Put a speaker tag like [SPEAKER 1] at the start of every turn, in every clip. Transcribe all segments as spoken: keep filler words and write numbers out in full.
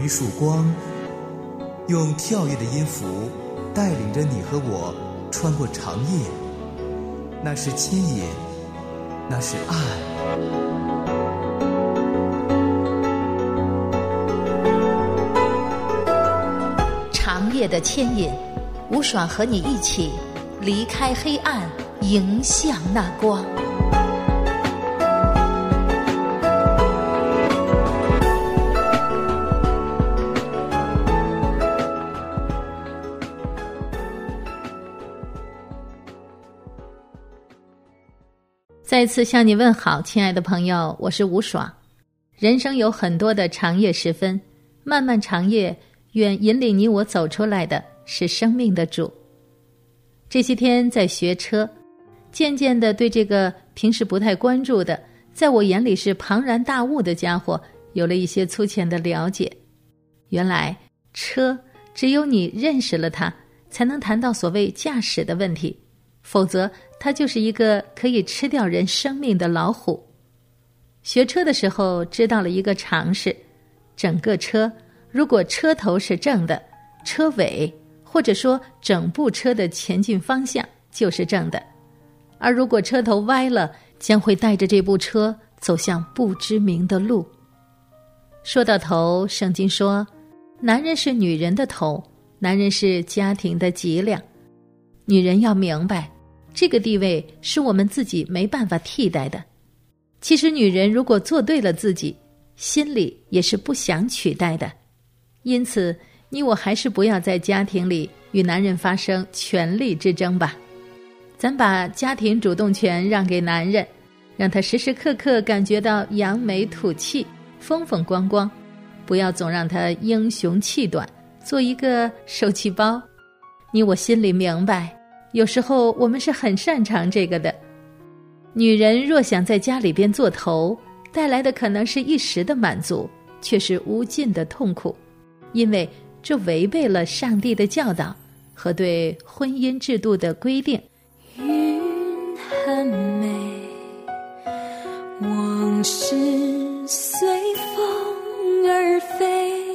[SPEAKER 1] 一束光，用跳跃的音符带领着你和我穿过长夜。那是牵引，那是爱。
[SPEAKER 2] 长夜的牵引，吴爽和你一起离开黑暗，迎向那光。再次向你问好，亲爱的朋友，我是吴爽。人生有很多的长夜时分，漫漫长夜，愿引领你我走出来的是生命的主。这些天在学车，渐渐地对这个平时不太关注的，在我眼里是庞然大物的家伙，有了一些粗浅的了解。原来车只有你认识了它，才能谈到所谓驾驶的问题，否则它就是一个可以吃掉人生命的老虎。学车的时候知道了一个常识，整个车如果车头是正的，车尾或者说整部车的前进方向就是正的，而如果车头歪了，将会带着这部车走向不知名的路。说到头，圣经说，男人是女人的头，男人是家庭的脊梁。女人要明白，这个地位是我们自己没办法替代的。其实女人如果做对了自己，心里也是不想取代的。因此你我还是不要在家庭里与男人发生权力之争吧。咱把家庭主动权让给男人，让他时时刻刻感觉到扬眉吐气，风风光光，不要总让他英雄气短，做一个受气包。你我心里明白，有时候我们是很擅长这个的。女人若想在家里边做头，带来的可能是一时的满足，却是无尽的痛苦，因为这违背了上帝的教导和对婚姻制度的规定。
[SPEAKER 3] 云很美，往事随风而飞，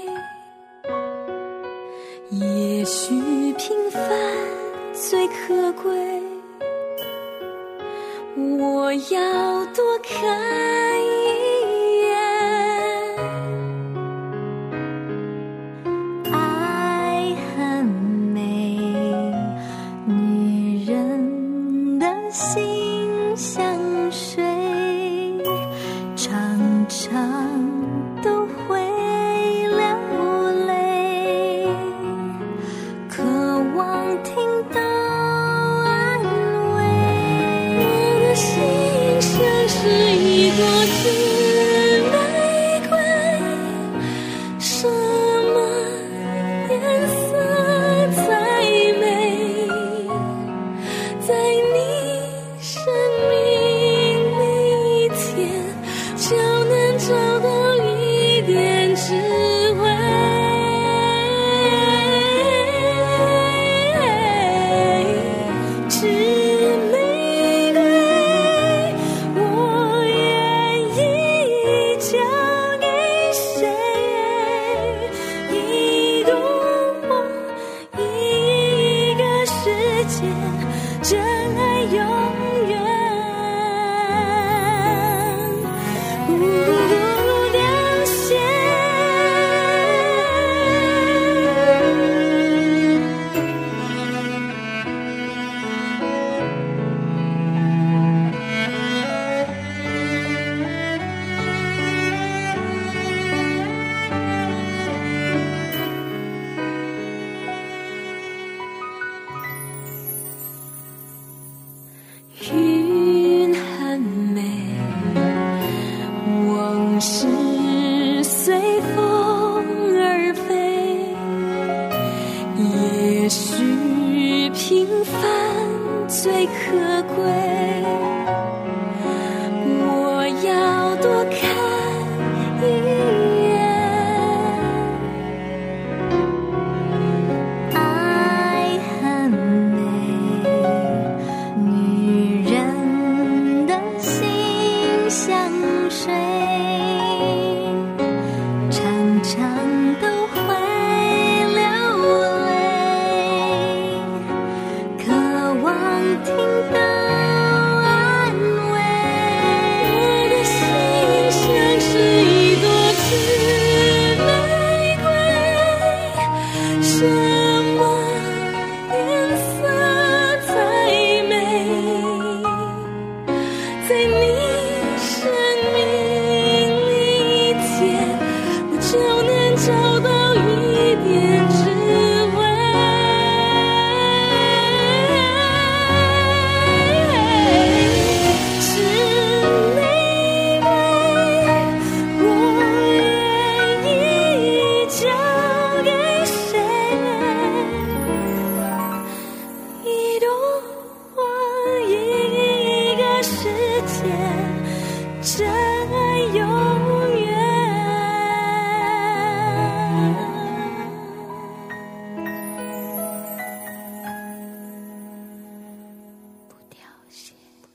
[SPEAKER 3] 也许平凡最可贵，我要多看一眼。爱很美，女人的心像水，常常都会流泪，渴望听到安慰。我的心像是一朵紫玫瑰，什么颜色才美？在你生命每一天，就能找到一点智慧。紫玫瑰，我愿意交给谁？一朵花，一个世界，真爱永远不凋谢。云很美，往事随风而飞，也许平凡最可贵，我要多看一眼。爱很美，女人的心像水，常常都在你生命里间，我就能找到一点智慧。是你爱，我愿意交给谁？一朵花，一个世界，真爱永远不凋谢。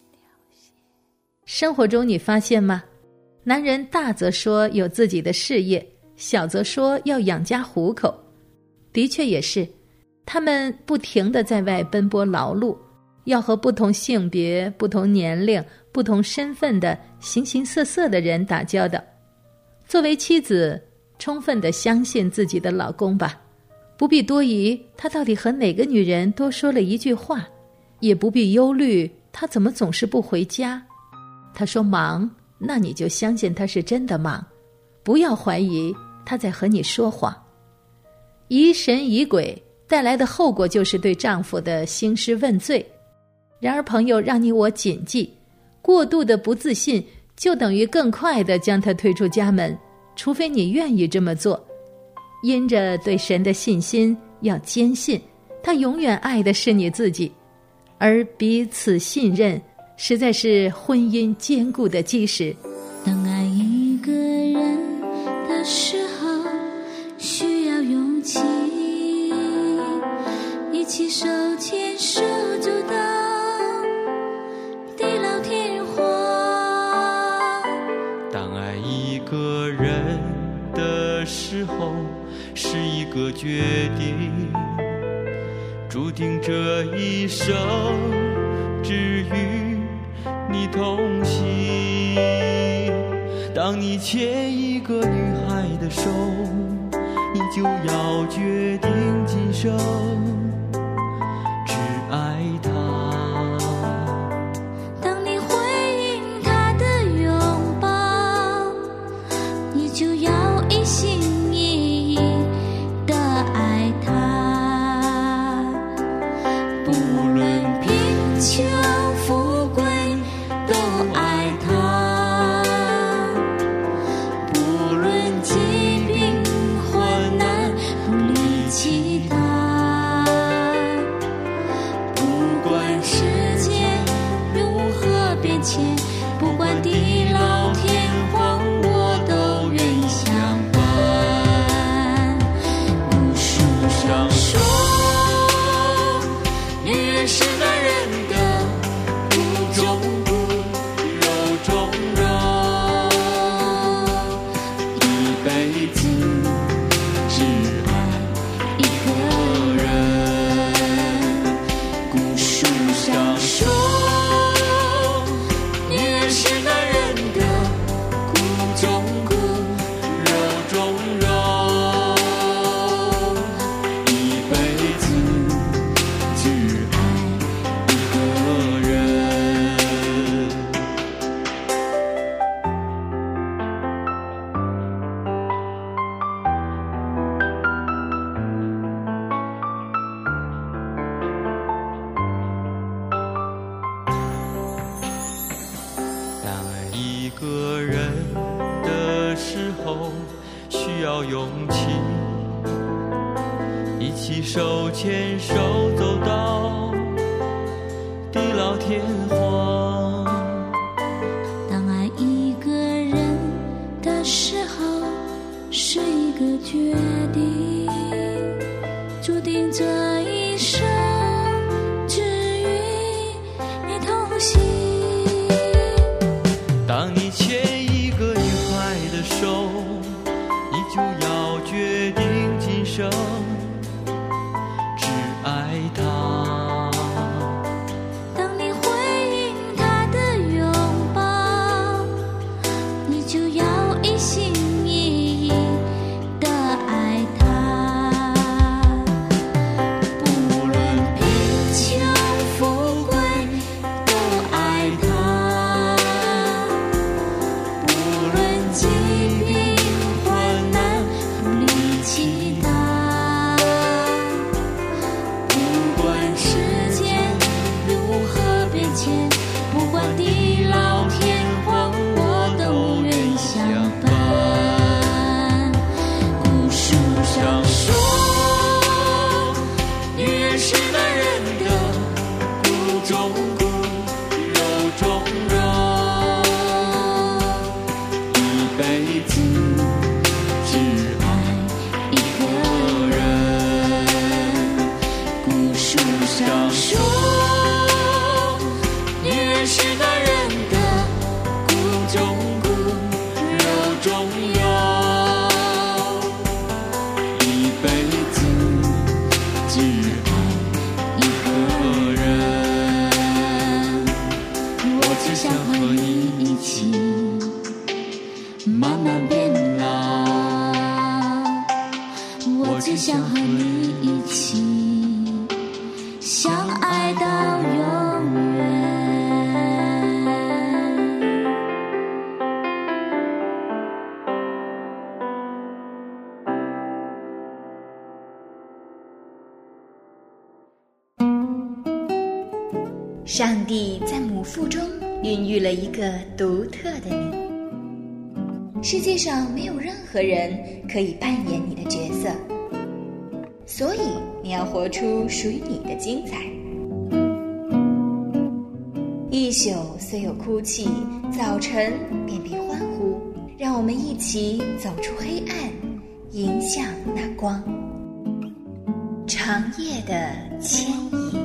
[SPEAKER 2] 生活中你发现吗？男人大则说有自己的事业，小则说要养家糊口。的确也是，他们不停地在外奔波劳碌，要和不同性别、不同年龄、不同身份的形形色色的人打交道。作为妻子，充分地相信自己的老公吧，不必多疑他到底和哪个女人多说了一句话，也不必忧虑他怎么总是不回家。他说忙，那你就相信他是真的忙，不要怀疑他在和你说谎。疑神疑鬼带来的后果就是对丈夫的兴师问罪。然而朋友，让你我谨记，过度的不自信就等于更快地将他推出家门，除非你愿意这么做。因着对神的信心，要坚信他永远爱的是你自己，而彼此信任实在是婚姻坚固的基石。
[SPEAKER 3] 当爱一个人的时候，需要勇气，一起手牵手走到地老天荒。
[SPEAKER 4] 当爱一个人的时候，是一个决定，注定这一生只与你同行。当你牵一个女孩的手，你就要决定今生只爱她。
[SPEAKER 3] 当你回应她的拥抱，你就要一心一意的爱她。不论贫穷富贵都爱她，不论疾病患难不离弃她。不管世界如何变迁，不管地老天荒，我都愿相伴。古书上说，女人是男人的骨中骨，肉中肉，一辈子只爱一个人。古书上说，女人是男人的骨中骨，肉中肉，一辈子只爱一个人。
[SPEAKER 4] 当爱一个人的时候，需要勇气，一起手牵手走到地老天荒。
[SPEAKER 3] 当爱一个人的时候，是一个决定，注定这一生只与你同行。
[SPEAKER 4] 当你牵一个女孩的手，你就要决定今生只爱她。
[SPEAKER 3] 当你回应你一起慢慢变老，我只想和你一起相爱到永远。
[SPEAKER 5] 上帝在母腹中孕育了一个独特的你，世界上没有任何人可以扮演你的角色，所以你要活出属于你的精彩。一宿虽有哭泣，早晨便必欢呼，让我们一起走出黑暗，迎向那光。长夜的牵引。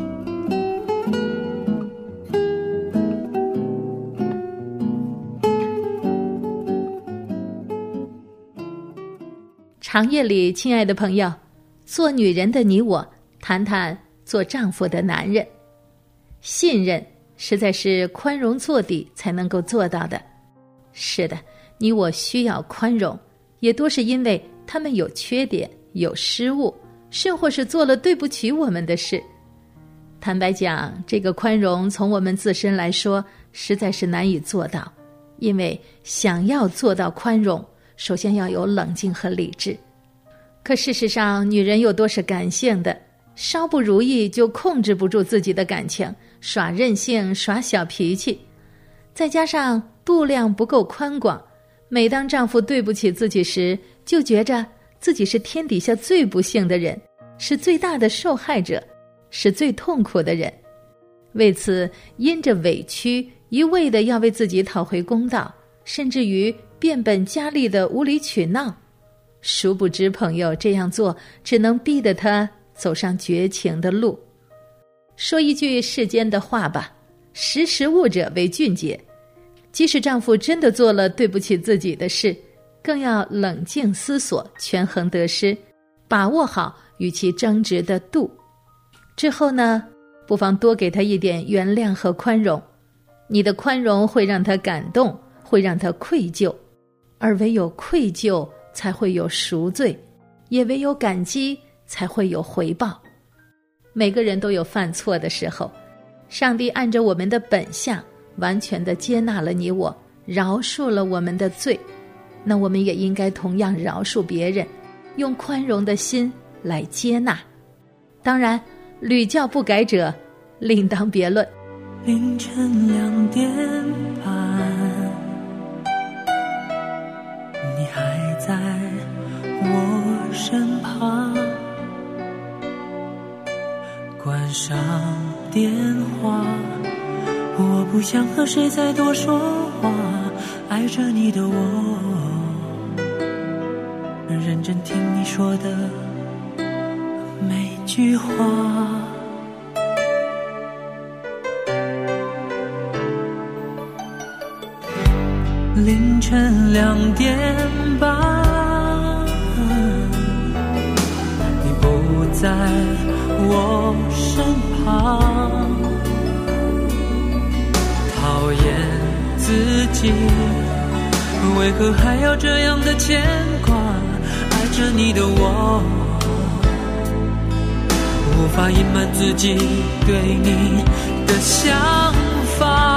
[SPEAKER 2] 长夜里，亲爱的朋友，做女人的你我，谈谈做丈夫的男人。信任实在是宽容做底才能够做到的。是的，你我需要宽容，也多是因为他们有缺点，有失误，甚或是做了对不起我们的事。坦白讲，这个宽容从我们自身来说，实在是难以做到，因为想要做到宽容，首先要有冷静和理智。可事实上，女人又多是感性的，稍不如意就控制不住自己的感情，耍任性，耍小脾气。再加上度量不够宽广，每当丈夫对不起自己时，就觉着自己是天底下最不幸的人，是最大的受害者，是最痛苦的人。为此因着委屈，一味的要为自己讨回公道，甚至于变本加厉的无理取闹。殊不知朋友这样做只能逼得他走上绝情的路。说一句世间的话吧，识时务者为俊杰。即使丈夫真的做了对不起自己的事，更要冷静思索，权衡得失，把握好与其争执的度。之后呢，不妨多给他一点原谅和宽容。你的宽容会让他感动，会让他愧疚，而唯有愧疚才会有赎罪，也唯有感激才会有回报。每个人都有犯错的时候，上帝按着我们的本相，完全的接纳了你我，饶恕了我们的罪。那我们也应该同样饶恕别人，用宽容的心来接纳。当然，屡教不改者另当别论。
[SPEAKER 6] 凌晨两点半，你还在我身旁，关上电话，我不想和谁再多说话，爱着你的我，认真听你说的每句话。凌晨两点半，你不在我身旁，讨厌自己为何还要这样的牵挂，爱着你的我，无法隐瞒自己对你的想法。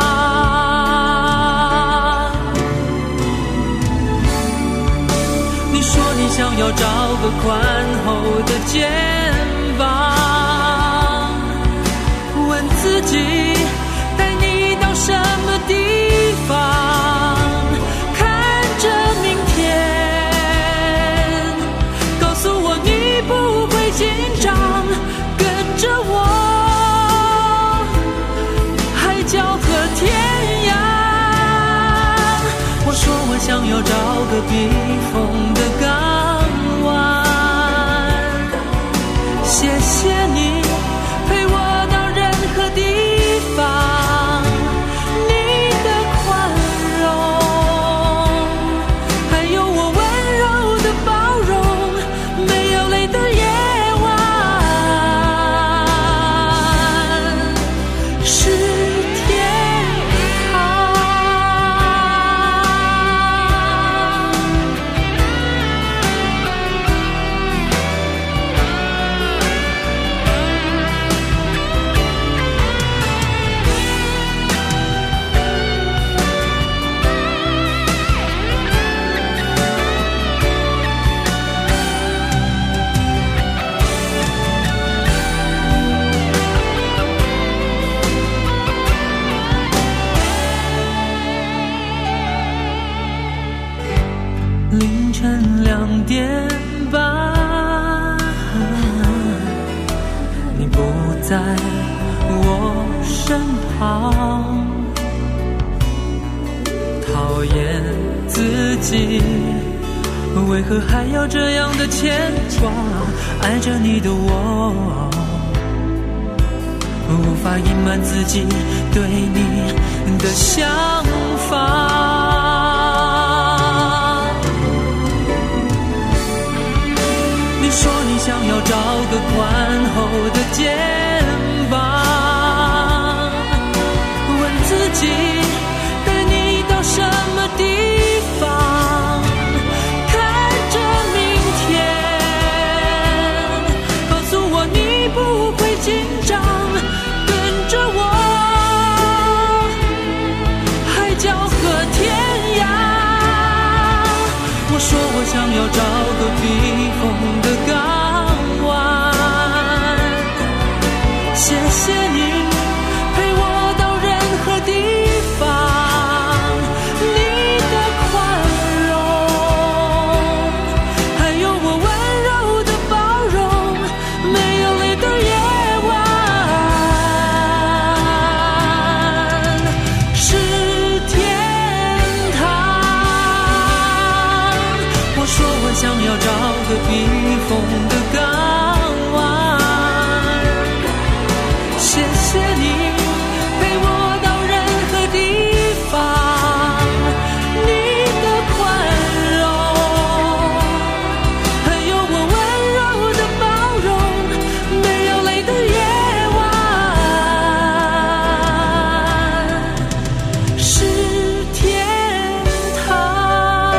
[SPEAKER 6] 你想要找个宽厚的肩膀，问自己带你到什么地方，看着明天，告诉我你不会紧张，跟着我海角和天涯。我说我想要找个避风的港，谢谢你陪我到任何地方，你的宽容，还有我温柔的包容，没有泪的夜晚是天堂。 晨两点半，你不在我身旁，讨厌自己为何还要这样的牵挂，爱着你的我无法隐瞒自己对你的想法。你说你想要找个宽厚的肩膀，问自己带你到什么地方，看着明天，告诉我你不会紧张，跟着我海角和天涯。我说我想要找个避风的港湾，谢谢你陪我到任何地方，你的宽容还有我温柔的包容，没有泪的夜晚是天堂。我说我想要找个避风的港湾，谢谢你陪我到任何地方，你的宽容还有我温柔的包容，没有泪的夜晚是天堂。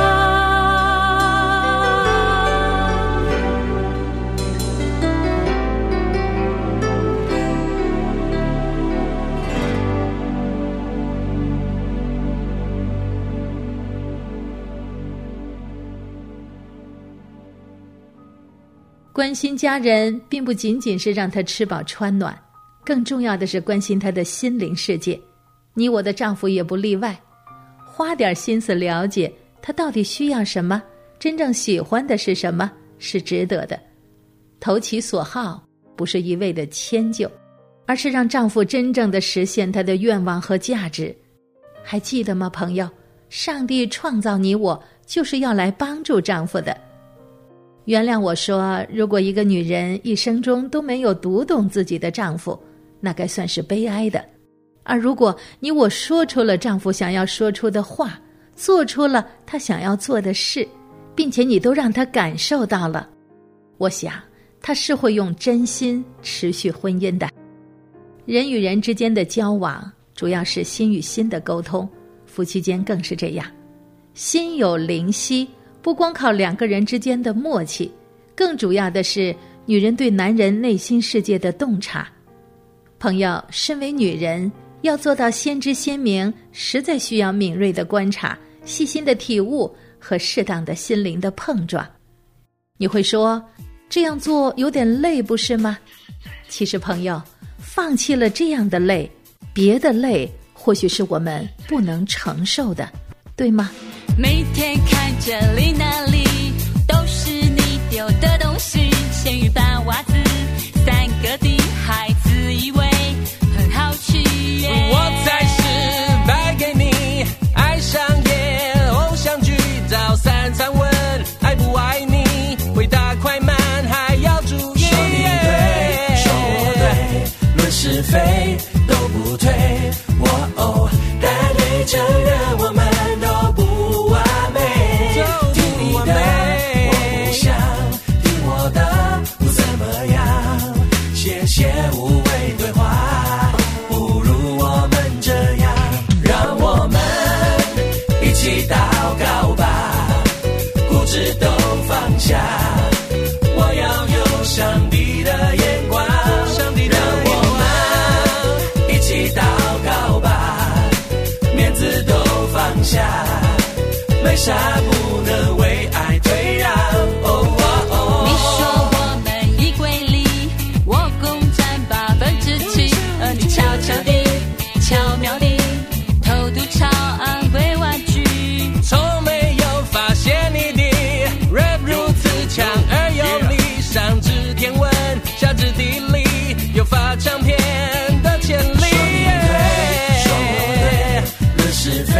[SPEAKER 2] 关心家人并不仅仅是让他吃饱穿暖，更重要的是关心他的心灵世界。你我的丈夫也不例外，花点心思了解他到底需要什么，真正喜欢的是什么，是值得的。投其所好不是一味的迁就，而是让丈夫真正的实现他的愿望和价值。还记得吗，朋友？上帝创造你我就是要来帮助丈夫的。原谅我说，如果一个女人一生中都没有读懂自己的丈夫，那该算是悲哀的。而如果你我说出了丈夫想要说出的话，做出了他想要做的事，并且你都让他感受到了，我想他是会用真心持续婚姻的。人与人之间的交往主要是心与心的沟通，夫妻间更是这样。心有灵犀，不光靠两个人之间的默契，更主要的是女人对男人内心世界的洞察。朋友，身为女人，要做到先知先明，实在需要敏锐的观察、细心的体悟和适当的心灵的碰撞。你会说，这样做有点累，不是吗？其实朋友，放弃了这样的累，别的累或许是我们不能承受的，对吗？
[SPEAKER 3] 每天看这里那里都是你丢的东西，咸鱼拌袜子三个地，孩子以为很好吃，
[SPEAKER 7] 我才是败给你，爱上夜偶像剧，早三餐问爱不爱你，回答快慢还要注意，说你对说我对，论是非都不对，我哦但得承认我们都不完美，听你的我不想听我的不怎么样，谢谢无谓对话，不如我们这样，让我们一起祷告吧，固执都放下，我要有上帝的眼光，上帝的眼光，让我们一起祷告吧，面子都放下，没啥不能为爱退让。哦哦哦，
[SPEAKER 3] 你说我们衣柜里我共占八分之七，而你悄悄地巧妙地偷渡超昂贵玩具，
[SPEAKER 7] 从没有发现你的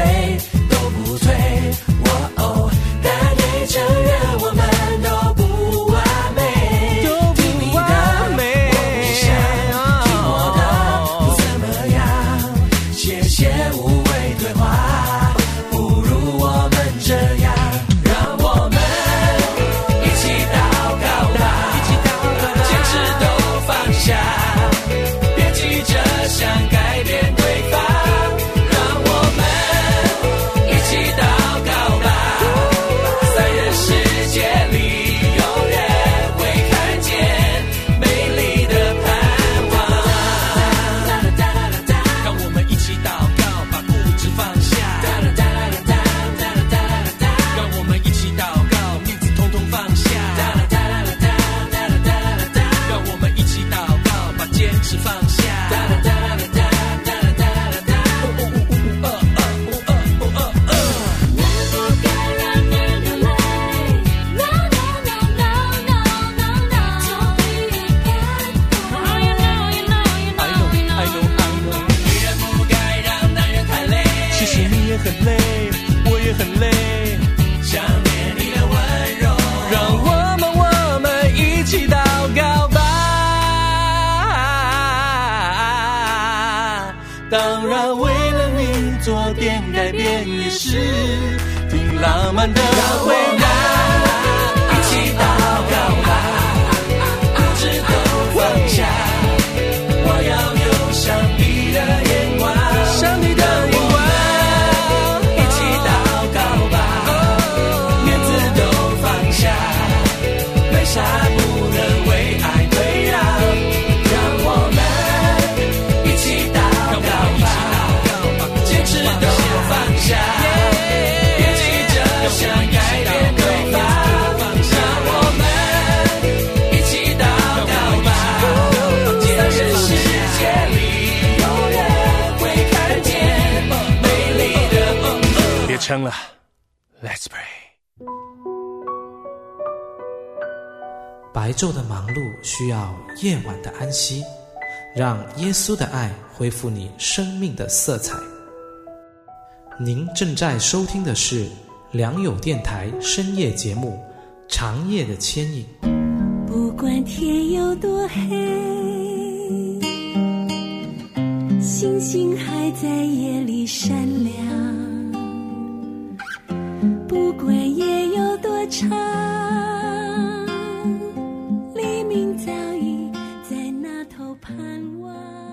[SPEAKER 6] 退都不退，哦哦，但得承认我们都不完美，
[SPEAKER 7] 都不完美，
[SPEAKER 6] 听我的不怎么样，谢谢无谓对话，不如我们这样，让我们一起祷告吧，一起祷告吧，坚持都放下，别急着想改变对方，让我们一起祷告吧，在人世界里永远会看见美丽的盼望。让我们一起祷告，把固执放下，让我们一起祷告，面子统统放下，让我们一起祷告，把坚持放下。
[SPEAKER 7] 其实你也很累，我也很累，
[SPEAKER 6] 想念你的温柔，
[SPEAKER 7] 让我们我们一起祷告吧。当然为了你做点改变也是挺浪漫的回答。
[SPEAKER 6] 一起祷告吧，固执都放下，我要有上帝的眼光，
[SPEAKER 7] 上帝的眼光，
[SPEAKER 6] 一起祷告吧，面子都放下，没啥不能为爱退让，让我们一起祷告吧，坚持都放下，别急着想改变对方，让我们一起祷告吧，在人世界里永远会看见美丽的。
[SPEAKER 7] 别撑了 ，Let's pray。
[SPEAKER 8] 白昼的忙碌需要夜晚的安息，让耶稣的爱恢复你生命的色彩。您正在收听的是良友电台深夜节目《长夜的牵引》。
[SPEAKER 3] 不管天有多黑，星星还在夜里闪亮，不管夜有多长，黎明早已在那头盼望。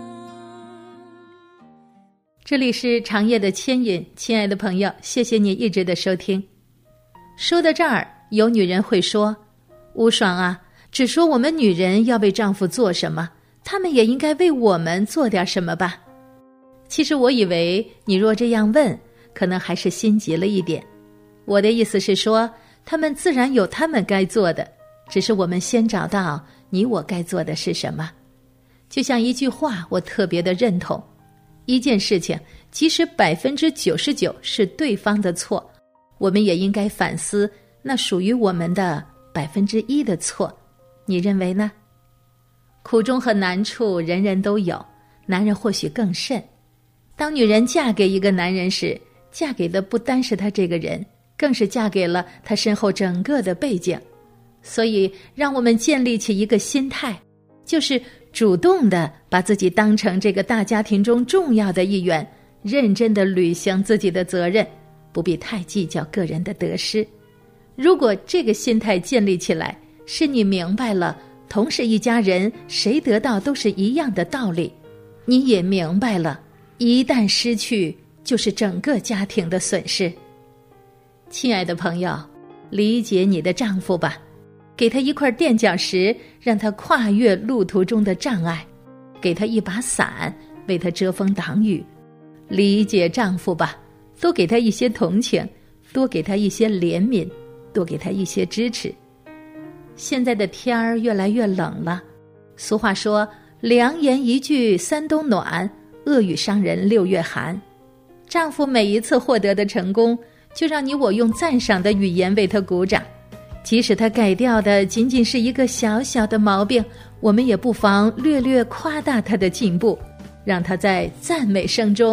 [SPEAKER 2] 这里是长夜的牵引，亲爱的朋友，谢谢你一直的收听。说到这儿，有女人会说，吴爽啊，只说我们女人要为丈夫做什么，她们也应该为我们做点什么吧。其实我以为你若这样问，可能还是心急了一点。我的意思是说，她们自然有她们该做的，只是我们先找到你我该做的是什么。就像一句话，我特别的认同，一件事情即使百分之九十九是对方的错，我们也应该反思那属于我们的百分之一的错。你认为呢？苦衷和难处人人都有，男人或许更甚。当女人嫁给一个男人时，嫁给的不单是他这个人，更是嫁给了他身后整个的背景。所以让我们建立起一个心态，就是主动地把自己当成这个大家庭中重要的一员，认真地履行自己的责任，不必太计较个人的得失。如果这个心态建立起来，是你明白了同是一家人，谁得到都是一样的道理，你也明白了一旦失去就是整个家庭的损失。亲爱的朋友，理解你的丈夫吧，给他一块垫脚石，让他跨越路途中的障碍，给他一把伞，为他遮风挡雨。理解丈夫吧，多给他一些同情，多给他一些怜悯，多给他一些支持。现在的天儿越来越冷了，俗话说，良言一句三冬暖，恶语伤人六月寒。丈夫每一次获得的成功，就让你我用赞赏的语言为他鼓掌，即使他改掉的仅仅是一个小小的毛病，我们也不妨略略夸大他的进步，让他在赞美声中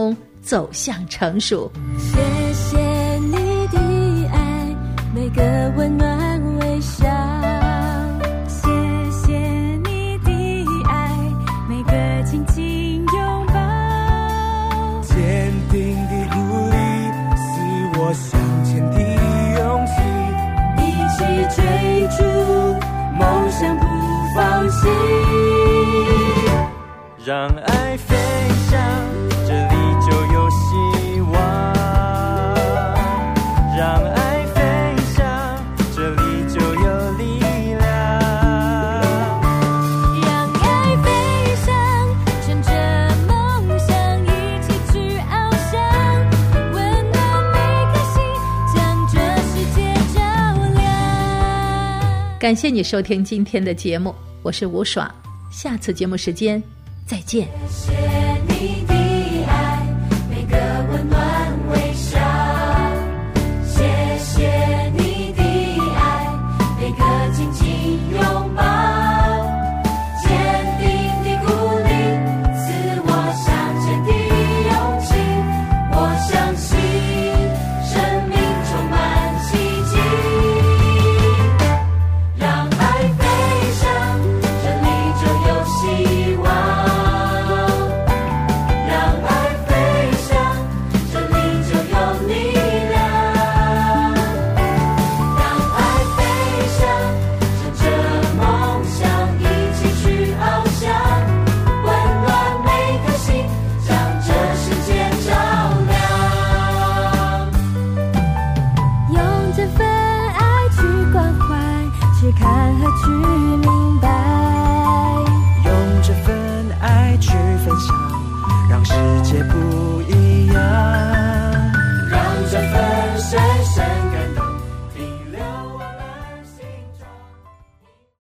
[SPEAKER 2] 走向成熟。
[SPEAKER 3] 谢谢你的爱，每个温暖微笑。谢谢你的爱，每个紧紧拥抱。
[SPEAKER 9] 坚定的鼓励是我向前的勇气，
[SPEAKER 3] 一起追逐梦想不放弃。
[SPEAKER 9] 让爱飞翔，这里就有希望。让爱飞翔，这里就有力量。
[SPEAKER 3] 让爱飞翔，乘着梦想一起去翱翔，温暖每颗心，将这世界照亮。
[SPEAKER 2] 感谢你收听今天的节目，我是吴爽，下次节目时间再见。
[SPEAKER 3] 谢谢你的爱，每个温暖微笑。谢谢你的爱，每个紧紧拥抱。坚定的鼓励赐我向前的勇气。我相信生命充满奇迹。让爱飞翔，这里就有希望。去看和去明白，
[SPEAKER 9] 用这份爱去分享，让世界不一样。
[SPEAKER 3] 让这份